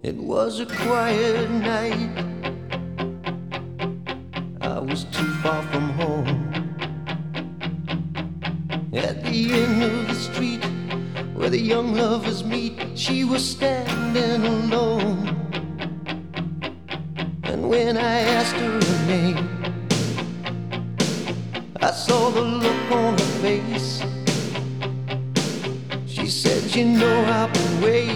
It was a quiet night. I was too far from home. At the end of the street where the young lovers meet, she was standing alone. And when I asked her name, I saw the look on her face. She said, "You know I've been waiting